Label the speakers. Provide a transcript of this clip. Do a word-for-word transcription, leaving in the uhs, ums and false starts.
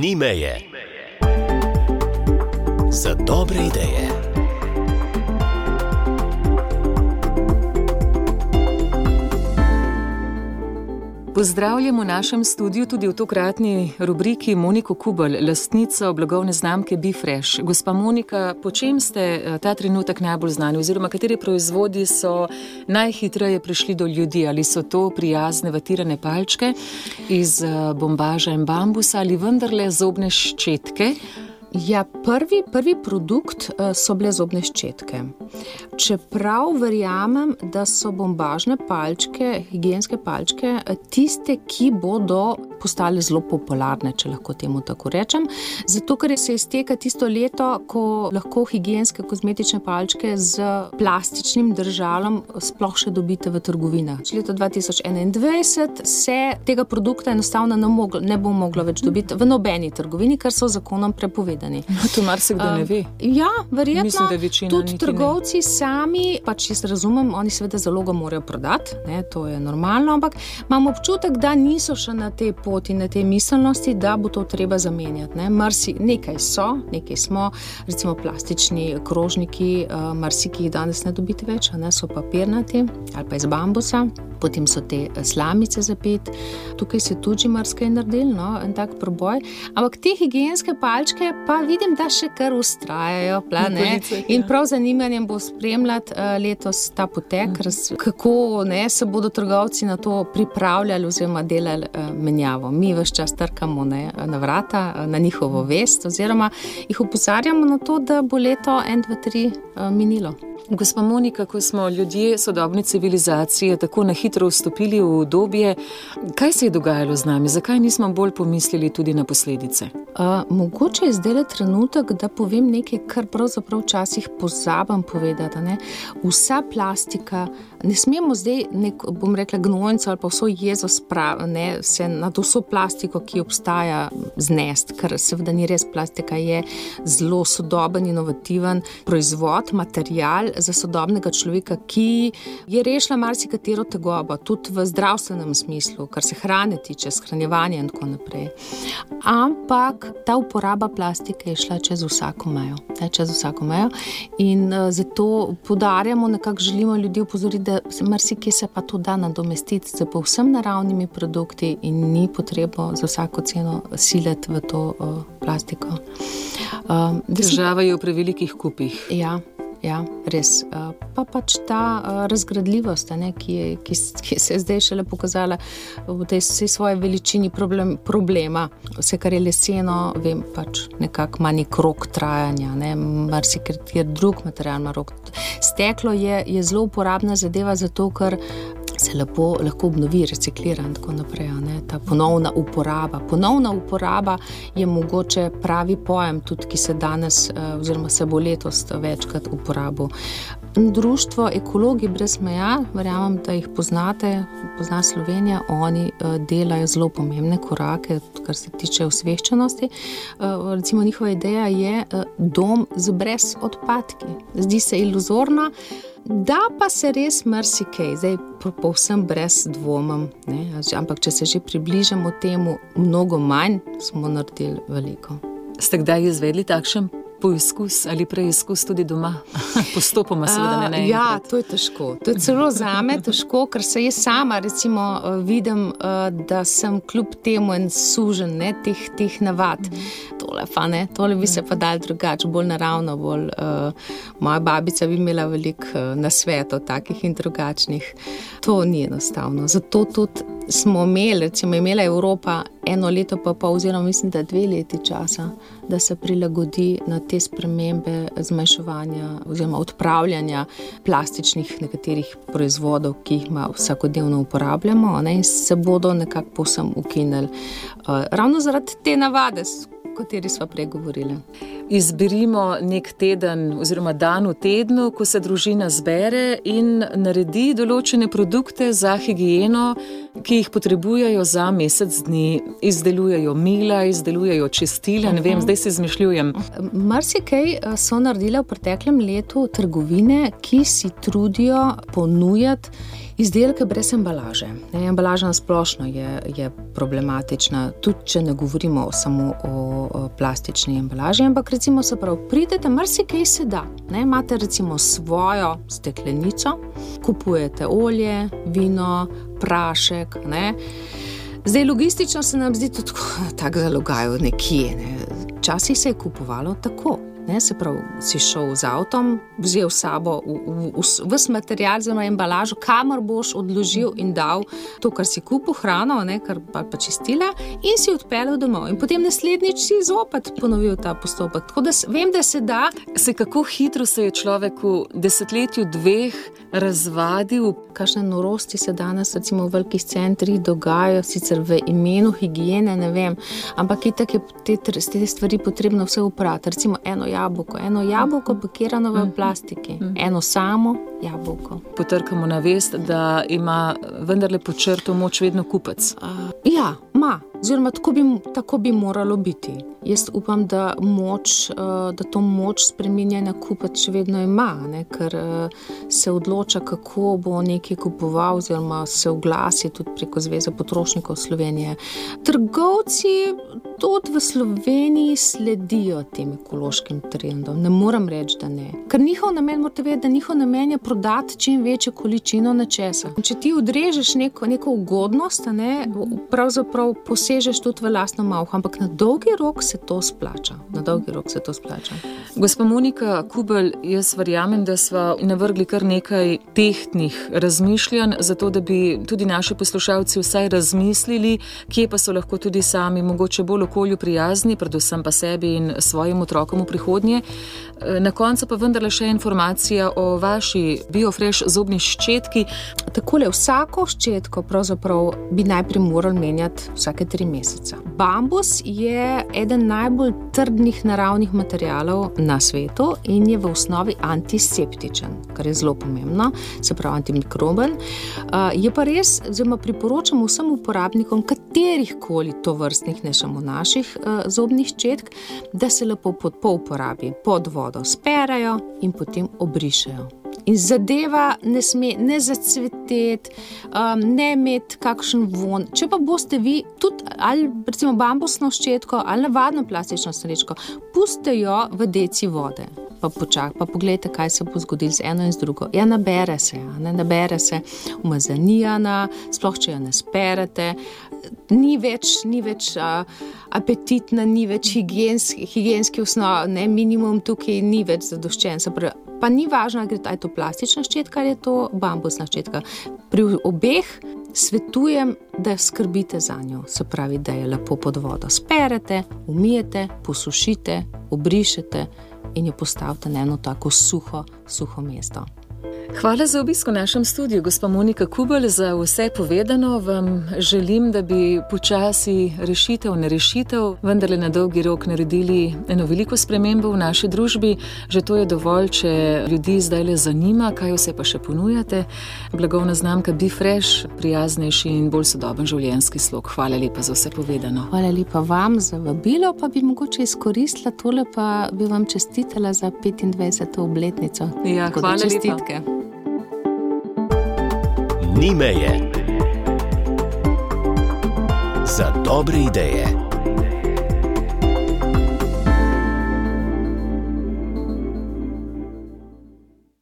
Speaker 1: Ni meje. Za dobre ideje.
Speaker 2: Pozdravljam v našem studiu tudi v tokratni rubriki Moniko Kubelj, lastnico blagovne znamke BeFresh. Gospa Monika, po čem ste ta trenutek najbolj znani oziroma kateri proizvodi so najhitreje prišli do ljudi? Ali so to prijazne vatirane palčke iz bombaža in bambusa ali vendarle zobne ščetke?
Speaker 3: Ja, prvi, prvi produkt so bile zobne ščetke. Čeprav verjamem, da so bombažne palčke, higienske palčke, tiste, ki bodo postale zelo popularne, če lahko temu tako rečem. Zato, ker se izteka tisto leto, ko lahko higienske kozmetične palčke z plastičnim držalom sploh še dobite v trgovinah. Leto dva tisoč enaindvajset se tega produkta enostavno ne, moglo, ne bo moglo več dobiti v nobeni trgovini, ker so zakonom prepovedani.
Speaker 2: No, to marsikdo ne ve.
Speaker 3: Uh, ja, verjetno.
Speaker 2: Mislim, da večina
Speaker 3: tudi trgovci ne. Sami, pač jaz razumem, oni seveda zalogo morajo prodati, ne, to je normalno, ampak imam občutek, da niso še na tej poti, na tej miselnosti, da bo to treba zamenjati. Ne. Marsi, nekaj so, nekaj smo, recimo plastični krožniki, uh, marsikaj jih danes ne dobite več, ne, so papirnati ali pa iz bambusa, potem so te slamice za pet, tukaj se tudi marsikaj naredili, no, en tak proboj, ampak te higienske palčke pa vidim, da še kar ustrajajo, pla, ne, in prav zanimanjem bo spremljati uh, letos ta potek, raz, kako ne, se bodo trgovci na to pripravljali oziroma delali uh, menjavo. Mi ves čas trkamo ne, na vrata, uh, na njihovo vest oziroma jih opozarjamo na to, da bo leto en, dva, tri uh, minilo.
Speaker 2: Gospa Monika, ko smo ljudje sodobne civilizacije tako na hitro vstopili v obdobje, kaj se je dogajalo z nami? Zakaj nismo bolj pomislili tudi na posledice?
Speaker 3: Uh, mogoče je zdaj trenutek, da povem nekaj, kar pravzaprav včasih pozabam povedati. Ne? Vsa plastika, ne smemo zdaj, nek, bom rekla, gnojnico ali pa vso jezo sprav, ne, se nad vso plastiko, ki obstaja, znest, ker seveda ni res, plastika je zelo sodoben, inovativen proizvod, material za sodobnega človeka, ki je rešila marsikatero tegobo, tudi v zdravstvenem smislu, kar se hrane tiče, shranjevanja in tako naprej. Ampak ta uporaba plastike je šla čez vsako mejo, ne, čez vsako mejo in uh, zato poudarjamo, nekako želimo ljudi opozoriti, da marsikje se pa to da nadomestiti z povsem naravnimi produkti in ni potrebo za vsako ceno siliti v to uh, plastiko.
Speaker 2: Uh, Država je v prevelikih kupih.
Speaker 3: Ja. Ja, res. Pa pač ta razgradljivost, ne, ki, je, ki, ki se je zdaj šele pokazala v tej vsej svoji veličini problem, problema. Vse, kar je leseno, vem, pač nekako ima nek rok trajanja, ne, marsikateri drug material ima rok. Steklo je, je zelo uporabna zadeva zato, ker se lepo lahko obnovi, reciklira in tako naprej, ne, ta ponovna uporaba. Ponovna uporaba je mogoče pravi pojem, tudi ki se danes oziroma se bo letos večkrat uporabil. Društvo Ekologi brez meja, verjamem, da jih poznate, pozna Slovenija, oni delajo zelo pomembne korake, kar se tiče osveščenosti. Recimo njihova ideja je dom z brez odpadki. Zdi se iluzorno, da pa se res marsikaj, zdaj povsem brez dvomem, ne, ampak če se že približamo temu mnogo manj, smo naredili veliko.
Speaker 2: Ste kdaj izvedli takšen poizkus ali preizkus tudi doma? Postopoma seveda ne enkrat.
Speaker 3: Ja, to je težko. To je celo zame težko, ker se jaz sama recimo vidim, da sem kljub temu en sužen, ne, teh, teh navad. Tole pa ne, tole bi se pa dal drugače, bolj naravno, bolj uh, moja babica bi imela veliko uh, nasvetov takih in drugačnih. To ni enostavno. Zato tudi smo imeli, recimo imela Evropa eno leto pa pa oziroma mislim, da dve leti časa, da se prilagodi na te spremembe zmanjševanja oziroma odpravljanja plastičnih nekaterih proizvodov, ki jih vsakodnevno uporabljamo, ne, in se bodo nekako povsem ukinili. Uh, ravno zaradi te navade, o kateri sva prej govorila.
Speaker 2: izberimo nek teden oziroma dan v tednu, ko se družina zbere in naredi določene produkte za higieno, ki jih potrebujejo za mesec dni. Izdelujejo mila, izdelujejo čistila, ne vem, zdaj si izmišljujem.
Speaker 3: Marsikaj so naredile v preteklem letu trgovine, ki si trudijo ponujati izdelke brez embalaže. Embalaža na splošno je, je problematična, tudi če ne govorimo samo o, o plastični embalaži, ampak recimo se prav, pridete, marsikaj se da. Ne, imate recimo svojo steklenico, kupujete olje, vino, prašek, ne. Zdaj logistično se nam zdi tudi tako zalogajo nekje, ne. Včasih se je kupovalo tako. Ne, se pravi, si šel z avtom, vzel sabo ves material za embalažo, kamor boš odložil in dal to, kar si kupil, hrano, ne, kar pa, pa čistila, in si odpeljal domov. In potem naslednjič si zopet ponovil ta postopek. Tako da vem, da se da.
Speaker 2: Se kako hitro se je človek v desetletju dveh razvadil.
Speaker 3: Kakšne norosti se danes recimo v velikih centrih dogajajo, sicer v imenu higiene, ne vem, ampak itak je te, te stvari potrebno vse uprati. Recimo eno jabolko, eno jabolko pakirano v plastiki, eno samo jabolko.
Speaker 2: Potrkamo na vest, da ima vendarle pod črto moč vedno kupec.
Speaker 3: Uh, ja, ima. Oziroma, tako bi, tako bi moralo biti. Jaz upam, da, moč, da to moč spreminjanja kupec še vedno ima, ne? Ker se odloča, kako bo nekaj kupoval, oziroma se oglasi tudi preko Zveze potrošnikov Slovenije. Trgovci tudi v Sloveniji sledijo tem ekološkim trendom. Ne moram reči, da ne. Ker njihov namen, morate vedeti, da njihov namen je prodati čim večjo količino nečesa. Če ti odrežeš neko, neko ugodnost, ne, pravzaprav posežeš tudi v lastno malho, ampak na dolgi rok se to splača. Na dolgi rok se to splača.
Speaker 2: Gospa Monika Kubelj, jaz verjamem, da sva navrgli kar nekaj tehtnih razmišljanj, zato da bi tudi naši poslušalci vsaj razmislili, kje pa so lahko tudi sami mogoče bolj okolju prijazni, predvsem pa sebi in svojim otrokom v prihodnje. Na koncu pa vendarle še informacija o vaši BioFresh zobni ščetki.
Speaker 3: Takole, vsako ščetko pravzaprav bi najprej morali menjati vsake tri meseca. Bambus je eden najbolj trdnih naravnih materialov na svetu in je v osnovi antiseptičen, kar je zelo pomembno, se pravi antimikroben. Je pa res, oziroma priporočam vsem uporabnikom katerih koli tovrstnih, ne samo naših zobnih ščetk, da se lepo po uporabi pod vodo sperajo in potem obrišejo. In zadeva ne sme ne zacveteti, um, ne imeti kakšen von. Če pa boste vi tudi ali recimo bambusno ščetko ali navadno plastično srečko, pustite jo v deci vode. Pa počak, pa pogledajte, kaj se bo zgodilo z eno in z drugo. Ja, nabere se, ja, ne, nabere se umazanijana, sploh če jo ne sperete, ni več, ni več a, apetitna, ni več higienski, higienski osnov, ne, minimum tukaj ni več zadoščen. Se pravi, pa ni važno, ali je to plastična ščetka ali je to bambusna ščetka. Pri obeh svetujem, da skrbite za njo. Se pravi, da je lepo pod vodo sperete, umijete, posušite, obrišete in jo postavite na eno tako suho, suho mesto.
Speaker 2: Hvala za obisk v našem studiu, gospa Monika Kubelj, za vse povedano. Vam želim, da bi počasi rešitev, ne rešitev, vendarle na dolgi rok naredili eno veliko spremembo v naši družbi. Že to je dovolj, če ljudi zdaj le zanima, kaj vse pa še ponujate. Blagovna znamka BioFresh, prijaznejši in bolj sodoben življenjski slog. Hvala lepa za vse povedano.
Speaker 3: Hvala lepa vam za vabilo, pa bi mogoče izkoristila tole, pa bi vam čestitala za petindvajseto obletnico.
Speaker 2: Ja, hvala
Speaker 3: čestitke.
Speaker 2: lepa.
Speaker 1: Ni meje. Za dobre ideje.